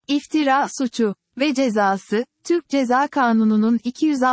İftira suçu ve cezası, Türk Ceza Kanunu'nun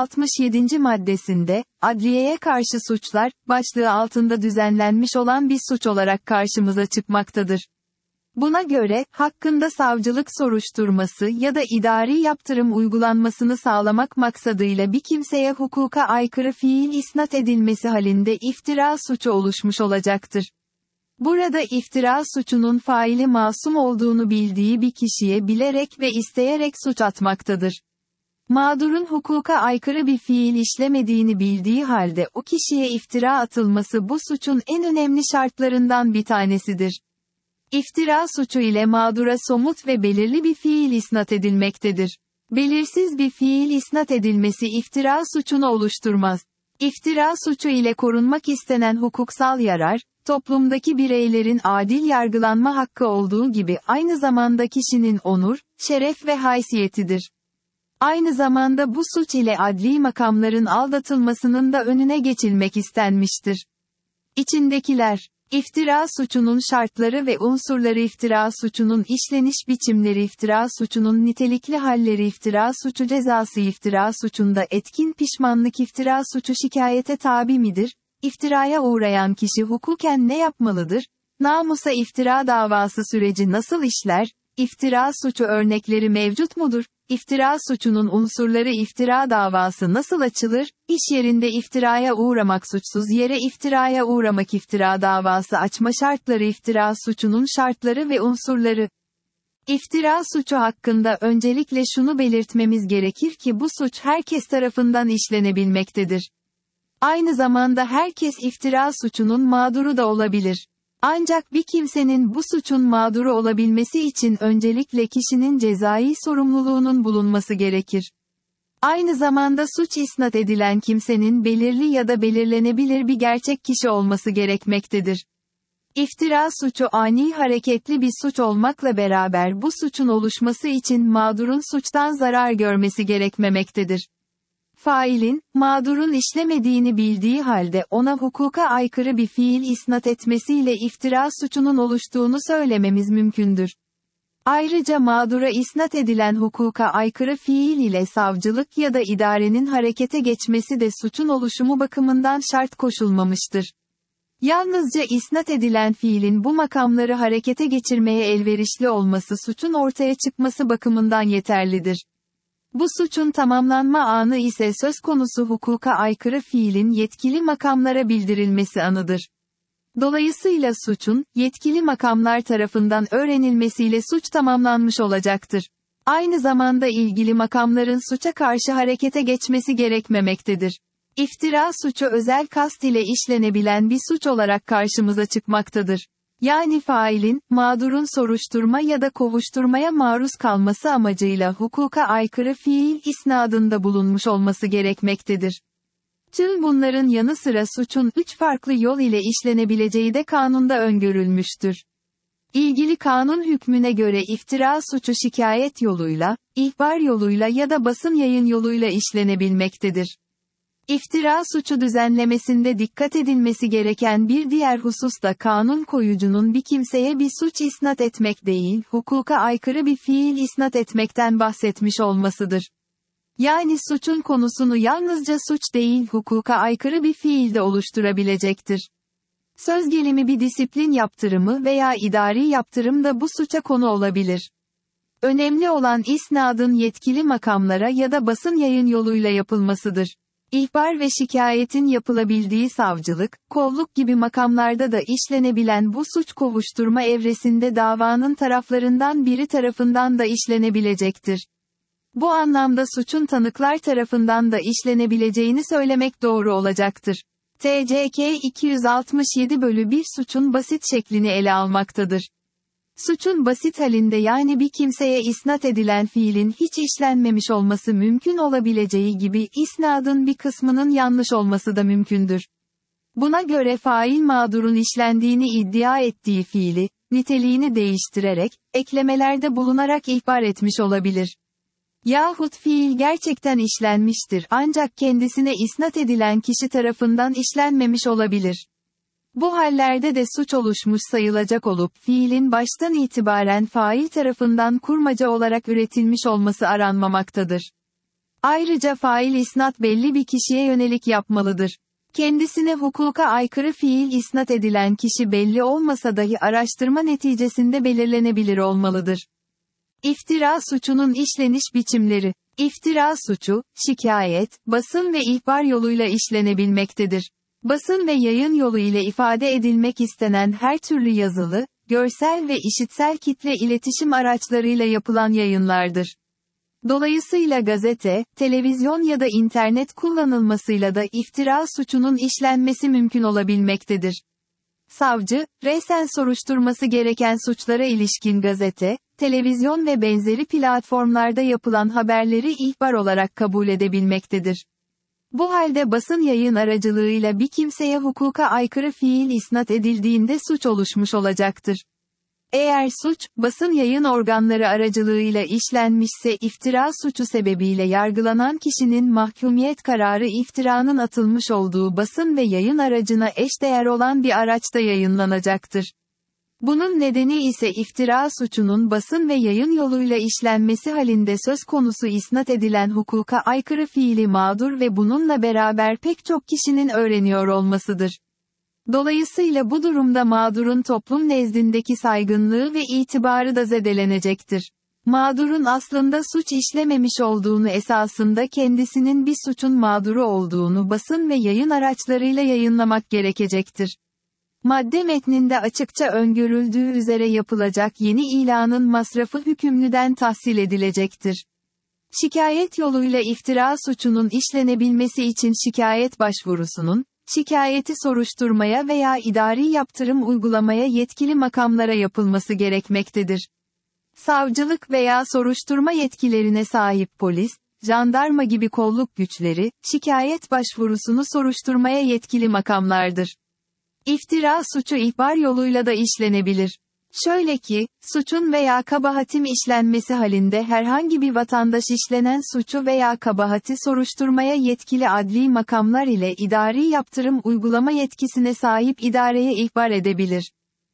267. maddesinde, adliyeye karşı suçlar, başlığı altında düzenlenmiş olan bir suç olarak karşımıza çıkmaktadır. Buna göre, hakkında savcılık soruşturması ya da idari yaptırım uygulanmasını sağlamak maksadıyla bir kimseye hukuka aykırı fiil isnat edilmesi halinde iftira suçu oluşmuş olacaktır. Burada iftira suçunun faili masum olduğunu bildiği bir kişiye bilerek ve isteyerek suç atmaktadır. Mağdurun hukuka aykırı bir fiil işlemediğini bildiği halde o kişiye iftira atılması bu suçun en önemli şartlarından bir tanesidir. İftira suçu ile mağdura somut ve belirli bir fiil isnat edilmektedir. Belirsiz bir fiil isnat edilmesi iftira suçunu oluşturmaz. İftira suçu ile korunmak istenen hukuksal yarar, toplumdaki bireylerin adil yargılanma hakkı olduğu gibi aynı zamanda kişinin onur, şeref ve haysiyetidir. Aynı zamanda bu suç ile adli makamların aldatılmasının da önüne geçilmek istenmiştir. İçindekiler, İftira suçunun şartları ve unsurları iftira suçunun işleniş biçimleri iftira suçunun nitelikli halleri iftira suçu cezası iftira suçunda etkin pişmanlık iftira suçu şikayete tabi midir? İftiraya uğrayan kişi hukuken ne yapmalıdır? Namusa iftira davası süreci nasıl işler? İftira suçu örnekleri mevcut mudur? İftira suçunun unsurları iftira davası nasıl açılır? İş yerinde iftiraya uğramak suçsuz yere iftiraya uğramak iftira davası açma şartları iftira suçunun şartları ve unsurları. İftira suçu hakkında öncelikle şunu belirtmemiz gerekir ki bu suç herkes tarafından işlenebilmektedir. Aynı zamanda herkes iftira suçunun mağduru da olabilir. Ancak bir kimsenin bu suçun mağduru olabilmesi için öncelikle kişinin cezai sorumluluğunun bulunması gerekir. Aynı zamanda suç isnat edilen kimsenin belirli ya da belirlenebilir bir gerçek kişi olması gerekmektedir. İftira suçu ani hareketli bir suç olmakla beraber bu suçun oluşması için mağdurun suçtan zarar görmesi gerekmemektedir. Failin, mağdurun işlemediğini bildiği halde ona hukuka aykırı bir fiil isnat etmesiyle iftira suçunun oluştuğunu söylememiz mümkündür. Ayrıca mağdura isnat edilen hukuka aykırı fiil ile savcılık ya da idarenin harekete geçmesi de suçun oluşumu bakımından şart koşulmamıştır. Yalnızca isnat edilen fiilin bu makamları harekete geçirmeye elverişli olması suçun ortaya çıkması bakımından yeterlidir. Bu suçun tamamlanma anı ise söz konusu hukuka aykırı fiilin yetkili makamlara bildirilmesi anıdır. Dolayısıyla suçun, yetkili makamlar tarafından öğrenilmesiyle suç tamamlanmış olacaktır. Aynı zamanda ilgili makamların suça karşı harekete geçmesi gerekmemektedir. İftira suçu özel kast ile işlenebilen bir suç olarak karşımıza çıkmaktadır. Yani failin, mağdurun soruşturma ya da kovuşturmaya maruz kalması amacıyla hukuka aykırı fiil isnadında bulunmuş olması gerekmektedir. Tüm bunların yanı sıra suçun 3 farklı yol ile işlenebileceği de kanunda öngörülmüştür. İlgili kanun hükmüne göre iftira suçu şikayet yoluyla, ihbar yoluyla ya da basın yayın yoluyla işlenebilmektedir. İftira suçu düzenlemesinde dikkat edilmesi gereken bir diğer husus da kanun koyucunun bir kimseye bir suç isnat etmek değil, hukuka aykırı bir fiil isnat etmekten bahsetmiş olmasıdır. Yani suçun konusunu yalnızca suç değil hukuka aykırı bir fiil de oluşturabilecektir. Söz gelimi bir disiplin yaptırımı veya idari yaptırım da bu suça konu olabilir. Önemli olan isnadın yetkili makamlara ya da basın yayın yoluyla yapılmasıdır. İhbar ve şikayetin yapılabildiği savcılık, kolluk gibi makamlarda da işlenebilen bu suç kovuşturma evresinde davanın taraflarından biri tarafından da işlenebilecektir. Bu anlamda suçun tanıklar tarafından da işlenebileceğini söylemek doğru olacaktır. TCK 267/1 suçun basit şeklini ele almaktadır. Suçun basit halinde yani bir kimseye isnat edilen fiilin hiç işlenmemiş olması mümkün olabileceği gibi isnadın bir kısmının yanlış olması da mümkündür. Buna göre fail mağdurun işlendiğini iddia ettiği fiili, niteliğini değiştirerek, eklemelerde bulunarak ihbar etmiş olabilir. Yahut fiil gerçekten işlenmiştir ancak kendisine isnat edilen kişi tarafından işlenmemiş olabilir. Bu hallerde de suç oluşmuş sayılacak olup fiilin baştan itibaren fail tarafından kurmaca olarak üretilmiş olması aranmamaktadır. Ayrıca fail isnat belli bir kişiye yönelik yapmalıdır. Kendisine hukuka aykırı fiil isnat edilen kişi belli olmasa dahi araştırma neticesinde belirlenebilir olmalıdır. İftira suçunun işleniş biçimleri. İftira suçu, şikayet, basın ve ihbar yoluyla işlenebilmektedir. Basın ve yayın yolu ile ifade edilmek istenen her türlü yazılı, görsel ve işitsel kitle iletişim araçlarıyla yapılan yayınlardır. Dolayısıyla gazete, televizyon ya da internet kullanılmasıyla da iftira suçunun işlenmesi mümkün olabilmektedir. Savcı, resen soruşturması gereken suçlara ilişkin gazete, televizyon ve benzeri platformlarda yapılan haberleri ihbar olarak kabul edebilmektedir. Bu halde basın yayın aracılığıyla bir kimseye hukuka aykırı fiil isnat edildiğinde suç oluşmuş olacaktır. Eğer suç, basın yayın organları aracılığıyla işlenmişse iftira suçu sebebiyle yargılanan kişinin mahkumiyet kararı iftiranın atılmış olduğu basın ve yayın aracına eşdeğer olan bir araçta yayınlanacaktır. Bunun nedeni ise iftira suçunun basın ve yayın yoluyla işlenmesi halinde söz konusu isnat edilen hukuka aykırı fiili mağdur ve bununla beraber pek çok kişinin öğreniyor olmasıdır. Dolayısıyla bu durumda mağdurun toplum nezdindeki saygınlığı ve itibarı da zedelenecektir. Mağdurun aslında suç işlememiş olduğunu esasında kendisinin bir suçun mağduru olduğunu basın ve yayın araçlarıyla yayınlamak gerekecektir. Madde metninde açıkça öngörüldüğü üzere yapılacak yeni ilanın masrafı hükümlüden tahsil edilecektir. Şikayet yoluyla iftira suçunun işlenebilmesi için şikayet başvurusunun, şikayeti soruşturmaya veya idari yaptırım uygulamaya yetkili makamlara yapılması gerekmektedir. Savcılık veya soruşturma yetkilerine sahip polis, jandarma gibi kolluk güçleri, şikayet başvurusunu soruşturmaya yetkili makamlardır. İftira suçu ihbar yoluyla da işlenebilir. Şöyle ki, suçun veya kabahatin işlenmesi halinde herhangi bir vatandaş işlenen suçu veya kabahati soruşturmaya yetkili adli makamlar ile idari yaptırım uygulama yetkisine sahip idareye ihbar edebilir.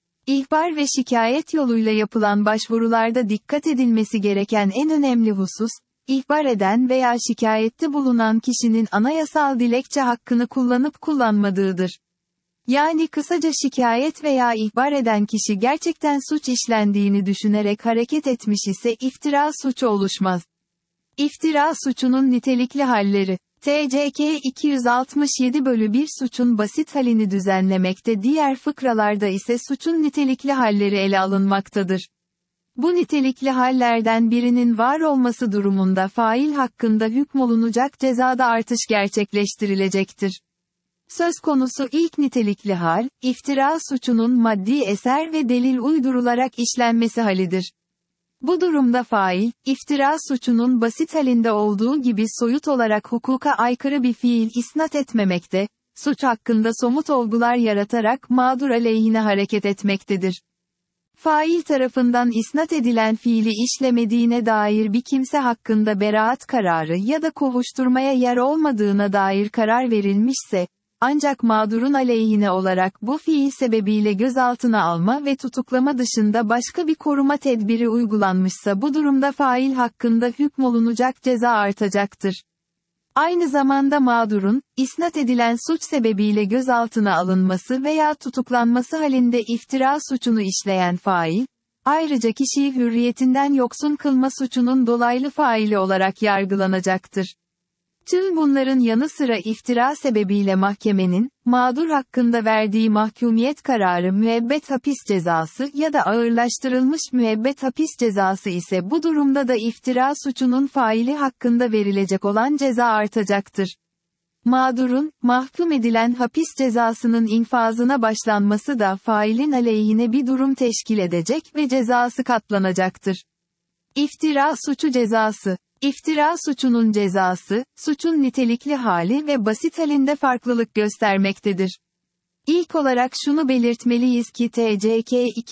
İhbar ve şikayet yoluyla yapılan başvurularda dikkat edilmesi gereken en önemli husus, ihbar eden veya şikayette bulunan kişinin anayasal dilekçe hakkını kullanıp kullanmadığıdır. Yani kısaca şikayet veya ihbar eden kişi gerçekten suç işlendiğini düşünerek hareket etmiş ise iftira suçu oluşmaz. İftira suçunun nitelikli halleri. TCK 267/1 suçun basit halini düzenlemekte, diğer fıkralarda ise suçun nitelikli halleri ele alınmaktadır. Bu nitelikli hallerden birinin var olması durumunda fail hakkında hükmolunacak cezada artış gerçekleştirilecektir. Söz konusu ilk nitelikli hal, iftira suçunun maddi eser ve delil uydurularak işlenmesi halidir. Bu durumda fail, iftira suçunun basit halinde olduğu gibi soyut olarak hukuka aykırı bir fiil isnat etmemekte, suç hakkında somut olgular yaratarak mağdur aleyhine hareket etmektedir. Fail tarafından isnat edilen fiili işlemediğine dair bir kimse hakkında beraat kararı ya da kovuşturmaya yer olmadığına dair karar verilmişse, ancak mağdurun aleyhine olarak bu fiil sebebiyle gözaltına alma ve tutuklama dışında başka bir koruma tedbiri uygulanmışsa bu durumda fail hakkında hükmolunacak ceza artacaktır. Aynı zamanda mağdurun, isnat edilen suç sebebiyle gözaltına alınması veya tutuklanması halinde iftira suçunu işleyen fail, ayrıca kişiyi hürriyetinden yoksun kılma suçunun dolaylı faili olarak yargılanacaktır. Tüm bunların yanı sıra iftira sebebiyle mahkemenin, mağdur hakkında verdiği mahkumiyet kararı müebbet hapis cezası ya da ağırlaştırılmış müebbet hapis cezası ise bu durumda da iftira suçunun faili hakkında verilecek olan ceza artacaktır. Mağdurun, mahkum edilen hapis cezasının infazına başlanması da failin aleyhine bir durum teşkil edecek ve cezası katlanacaktır. İftira suçu cezası. İftira suçunun cezası, suçun nitelikli hali ve basit halinde farklılık göstermektedir. İlk olarak şunu belirtmeliyiz ki TCK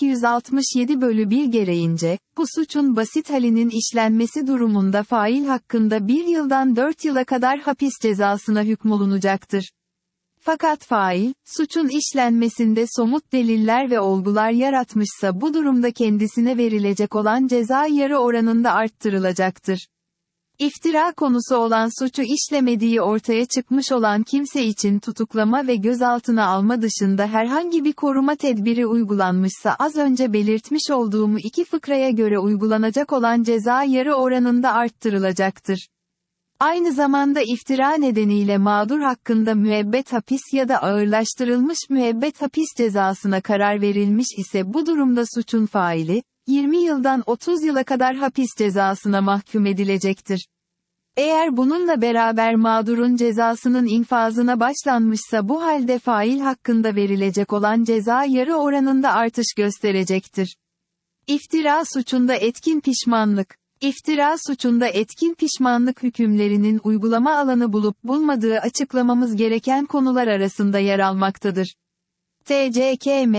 267/1 gereğince, bu suçun basit halinin işlenmesi durumunda fail hakkında 1 yıldan 4 yıla kadar hapis cezasına hükmolunacaktır. Fakat fail, suçun işlenmesinde somut deliller ve olgular yaratmışsa bu durumda kendisine verilecek olan ceza yarı oranında arttırılacaktır. İftira konusu olan suçu işlemediği ortaya çıkmış olan kimse için tutuklama ve gözaltına alma dışında herhangi bir koruma tedbiri uygulanmışsa az önce belirtmiş olduğum iki fıkraya göre uygulanacak olan ceza yarı oranında arttırılacaktır. Aynı zamanda iftira nedeniyle mağdur hakkında müebbet hapis ya da ağırlaştırılmış müebbet hapis cezasına karar verilmiş ise bu durumda suçun faili, 20 yıldan 30 yıla kadar hapis cezasına mahkum edilecektir. Eğer bununla beraber mağdurun cezasının infazına başlanmışsa bu halde fail hakkında verilecek olan ceza yarı oranında artış gösterecektir. İftira suçunda etkin pişmanlık. İftira suçunda etkin pişmanlık hükümlerinin uygulama alanı bulup bulmadığı açıklamamız gereken konular arasında yer almaktadır. TCKM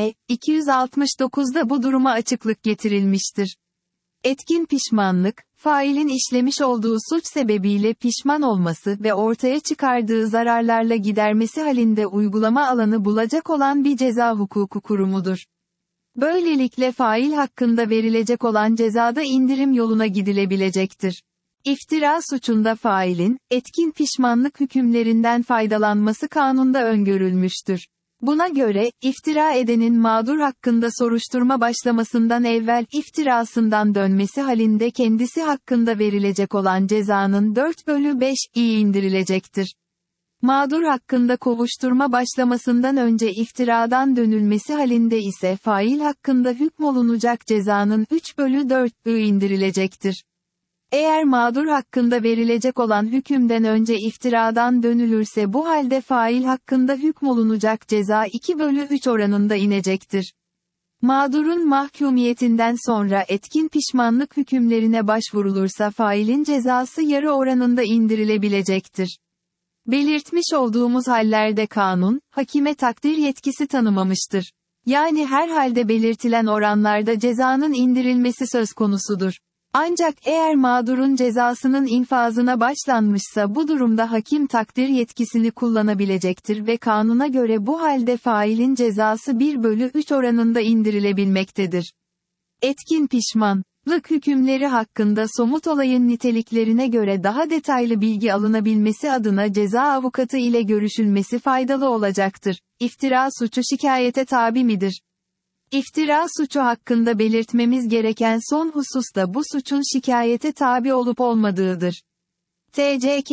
269'da bu duruma açıklık getirilmiştir. Etkin pişmanlık, failin işlemiş olduğu suç sebebiyle pişman olması ve ortaya çıkardığı zararlarla gidermesi halinde uygulama alanı bulacak olan bir ceza hukuku kurumudur. Böylelikle fail hakkında verilecek olan cezada indirim yoluna gidilebilecektir. İftira suçunda failin, etkin pişmanlık hükümlerinden faydalanması kanunda öngörülmüştür. Buna göre, iftira edenin mağdur hakkında soruşturma başlamasından evvel iftirasından dönmesi halinde kendisi hakkında verilecek olan cezanın 4/5'i indirilecektir. Mağdur hakkında kovuşturma başlamasından önce iftiradan dönülmesi halinde ise fail hakkında hükmolunacak cezanın 3/4'ü indirilecektir. Eğer mağdur hakkında verilecek olan hükümden önce iftiradan dönülürse bu halde fail hakkında hükmolunacak ceza 2/3 oranında inecektir. Mağdurun mahkumiyetinden sonra etkin pişmanlık hükümlerine başvurulursa failin cezası yarı oranında indirilebilecektir. Belirtmiş olduğumuz hallerde kanun, hakime takdir yetkisi tanımamıştır. Yani her halde belirtilen oranlarda cezanın indirilmesi söz konusudur. Ancak eğer mağdurun cezasının infazına başlanmışsa bu durumda hakim takdir yetkisini kullanabilecektir ve kanuna göre bu halde failin cezası 1/3 oranında indirilebilmektedir. Etkin pişmanlık hükümleri hakkında somut olayın niteliklerine göre daha detaylı bilgi alınabilmesi adına ceza avukatı ile görüşülmesi faydalı olacaktır. İftira suçu şikayete tabi midir? İftira suçu hakkında belirtmemiz gereken son husus da bu suçun şikayete tabi olup olmadığıdır. TCK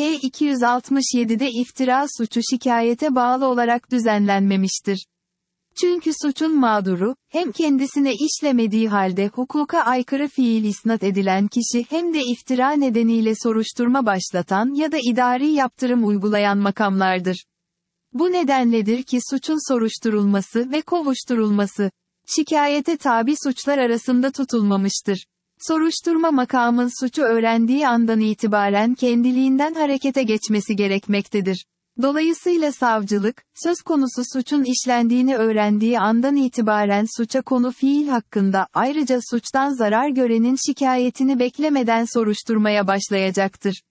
267'de iftira suçu şikayete bağlı olarak düzenlenmemiştir. Çünkü suçun mağduru, hem kendisine işlemediği halde hukuka aykırı fiil isnat edilen kişi hem de iftira nedeniyle soruşturma başlatan ya da idari yaptırım uygulayan makamlardır. Bu nedenledir ki suçun soruşturulması ve kovuşturulması, şikayete tabi suçlar arasında tutulmamıştır. Soruşturma makamın suçu öğrendiği andan itibaren kendiliğinden harekete geçmesi gerekmektedir. Dolayısıyla savcılık, söz konusu suçun işlendiğini öğrendiği andan itibaren suça konu fiil hakkında ayrıca suçtan zarar görenin şikayetini beklemeden soruşturmaya başlayacaktır.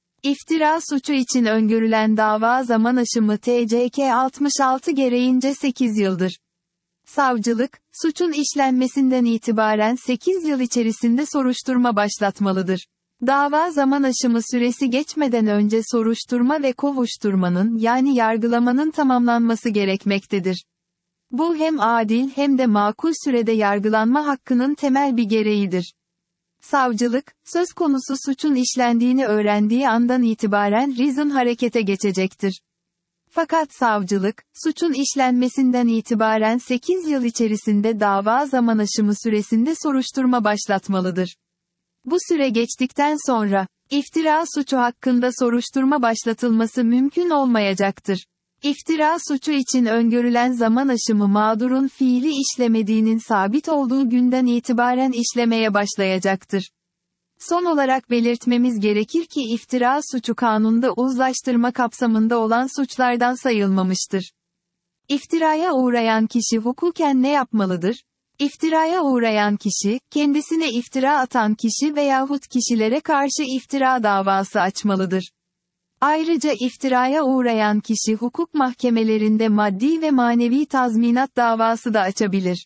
İftira suçu için öngörülen dava zaman aşımı TCK 66 gereğince 8 yıldır. Savcılık, suçun işlenmesinden itibaren 8 yıl içerisinde soruşturma başlatmalıdır. Dava zaman aşımı süresi geçmeden önce soruşturma ve kovuşturmanın yani yargılamanın tamamlanması gerekmektedir. Bu hem adil hem de makul sürede yargılanma hakkının temel bir gereğidir. Savcılık, söz konusu suçun işlendiğini öğrendiği andan itibaren rizin harekete geçecektir. Fakat savcılık, suçun işlenmesinden itibaren 8 yıl içerisinde dava zaman aşımı süresinde soruşturma başlatmalıdır. Bu süre geçtikten sonra, iftira suçu hakkında soruşturma başlatılması mümkün olmayacaktır. İftira suçu için öngörülen zaman aşımı mağdurun fiili işlemediğinin sabit olduğu günden itibaren işlemeye başlayacaktır. Son olarak belirtmemiz gerekir ki iftira suçu kanunda uzlaştırma kapsamında olan suçlardan sayılmamıştır. İftiraya uğrayan kişi hukuken ne yapmalıdır? İftiraya uğrayan kişi, kendisine iftira atan kişi veyahut kişilere karşı iftira davası açmalıdır. Ayrıca iftiraya uğrayan kişi hukuk mahkemelerinde maddi ve manevi tazminat davası da açabilir.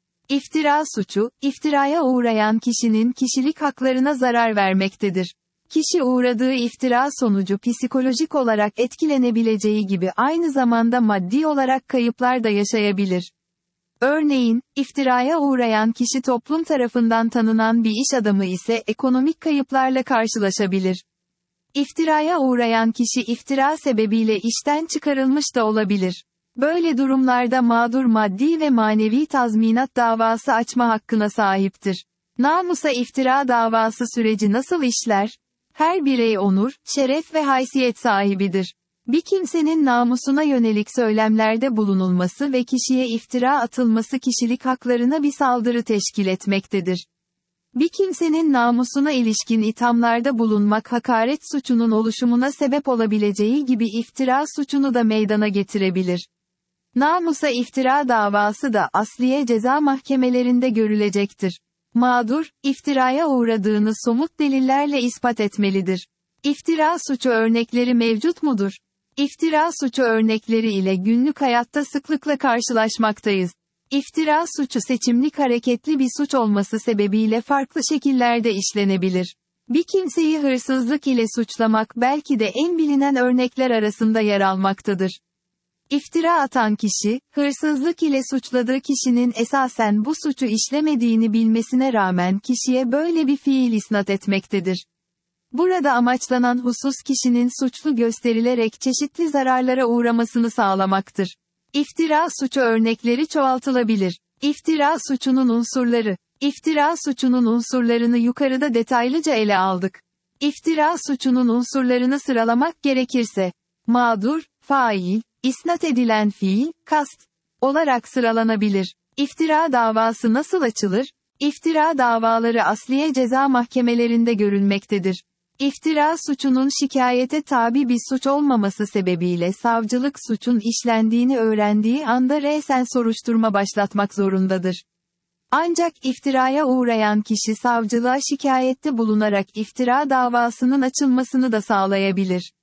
İftira suçu, iftiraya uğrayan kişinin kişilik haklarına zarar vermektedir. Kişi uğradığı iftira sonucu psikolojik olarak etkilenebileceği gibi aynı zamanda maddi olarak kayıplar da yaşayabilir. Örneğin, iftiraya uğrayan kişi toplum tarafından tanınan bir iş adamı ise ekonomik kayıplarla karşılaşabilir. İftiraya uğrayan kişi iftira sebebiyle işten çıkarılmış da olabilir. Böyle durumlarda mağdur maddi ve manevi tazminat davası açma hakkına sahiptir. Namusa iftira davası süreci nasıl işler? Her birey onur, şeref ve haysiyet sahibidir. Bir kimsenin namusuna yönelik söylemlerde bulunulması ve kişiye iftira atılması kişilik haklarına bir saldırı teşkil etmektedir. Bir kimsenin namusuna ilişkin ithamlarda bulunmak hakaret suçunun oluşumuna sebep olabileceği gibi iftira suçunu da meydana getirebilir. Namusa iftira davası da asliye ceza mahkemelerinde görülecektir. Mağdur, iftiraya uğradığını somut delillerle ispat etmelidir. İftira suçu örnekleri mevcut mudur? İftira suçu örnekleri ile günlük hayatta sıklıkla karşılaşmaktayız. İftira suçu seçimlik hareketli bir suç olması sebebiyle farklı şekillerde işlenebilir. Bir kimseyi hırsızlık ile suçlamak belki de en bilinen örnekler arasında yer almaktadır. İftira atan kişi, hırsızlık ile suçladığı kişinin esasen bu suçu işlemediğini bilmesine rağmen kişiye böyle bir fiil isnat etmektedir. Burada amaçlanan husus kişinin suçlu gösterilerek çeşitli zararlara uğramasını sağlamaktır. İftira suçu örnekleri çoğaltılabilir. İftira suçunun unsurları. İftira suçunun unsurlarını yukarıda detaylıca ele aldık. İftira suçunun unsurlarını sıralamak gerekirse, mağdur, fail, isnat edilen fiil, kast olarak sıralanabilir. İftira davası nasıl açılır? İftira davaları asliye ceza mahkemelerinde görülmektedir. İftira suçunun şikayete tabi bir suç olmaması sebebiyle savcılık suçun işlendiğini öğrendiği anda resen soruşturma başlatmak zorundadır. Ancak iftiraya uğrayan kişi savcılığa şikayette bulunarak iftira davasının açılmasını da sağlayabilir.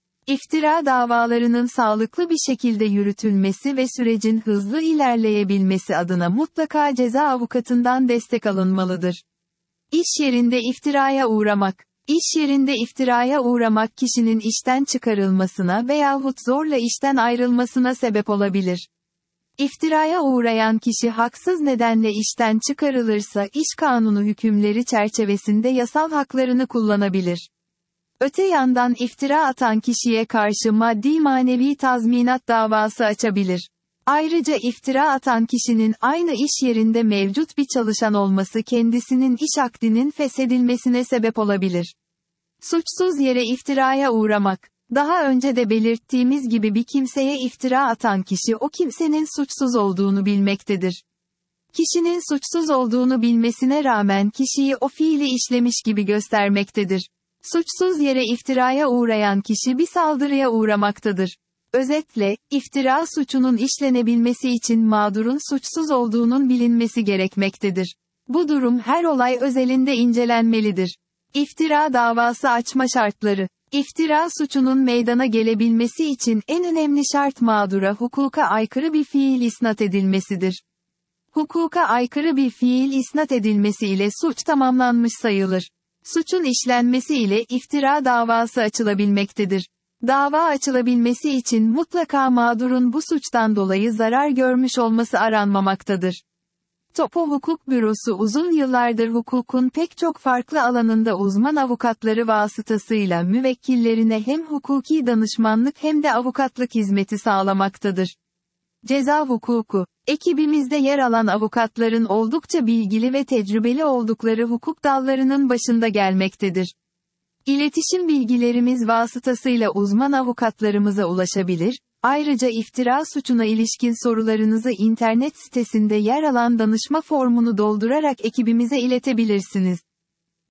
İftira davalarının sağlıklı bir şekilde yürütülmesi ve sürecin hızlı ilerleyebilmesi adına mutlaka ceza avukatından destek alınmalıdır. İş yerinde iftiraya uğramak. İş yerinde iftiraya uğramak kişinin işten çıkarılmasına veyahut zorla işten ayrılmasına sebep olabilir. İftiraya uğrayan kişi haksız nedenle işten çıkarılırsa iş kanunu hükümleri çerçevesinde yasal haklarını kullanabilir. Öte yandan iftira atan kişiye karşı maddi manevi tazminat davası açabilir. Ayrıca iftira atan kişinin aynı iş yerinde mevcut bir çalışan olması kendisinin iş akdinin feshedilmesine sebep olabilir. Suçsuz yere iftiraya uğramak. Daha önce de belirttiğimiz gibi bir kimseye iftira atan kişi o kimsenin suçsuz olduğunu bilmektedir. Kişinin suçsuz olduğunu bilmesine rağmen kişiyi o fiili işlemiş gibi göstermektedir. Suçsuz yere iftiraya uğrayan kişi bir saldırıya uğramaktadır. Özetle, iftira suçunun işlenebilmesi için mağdurun suçsuz olduğunun bilinmesi gerekmektedir. Bu durum her olay özelinde incelenmelidir. İftira davası açma şartları. İftira suçunun meydana gelebilmesi için en önemli şart mağdura hukuka aykırı bir fiil isnat edilmesidir. Hukuka aykırı bir fiil isnat edilmesi ile suç tamamlanmış sayılır. Suçun işlenmesi ile iftira davası açılabilmektedir. Dava açılabilmesi için mutlaka mağdurun bu suçtan dolayı zarar görmüş olması aranmamaktadır. Topo Hukuk Bürosu uzun yıllardır hukukun pek çok farklı alanında uzman avukatları vasıtasıyla müvekkillerine hem hukuki danışmanlık hem de avukatlık hizmeti sağlamaktadır. Ceza hukuku. Ekibimizde yer alan avukatların oldukça bilgili ve tecrübeli oldukları hukuk dallarının başında gelmektedir. İletişim bilgilerimiz vasıtasıyla uzman avukatlarımıza ulaşabilir, ayrıca iftira suçuna ilişkin sorularınızı internet sitesinde yer alan danışma formunu doldurarak ekibimize iletebilirsiniz.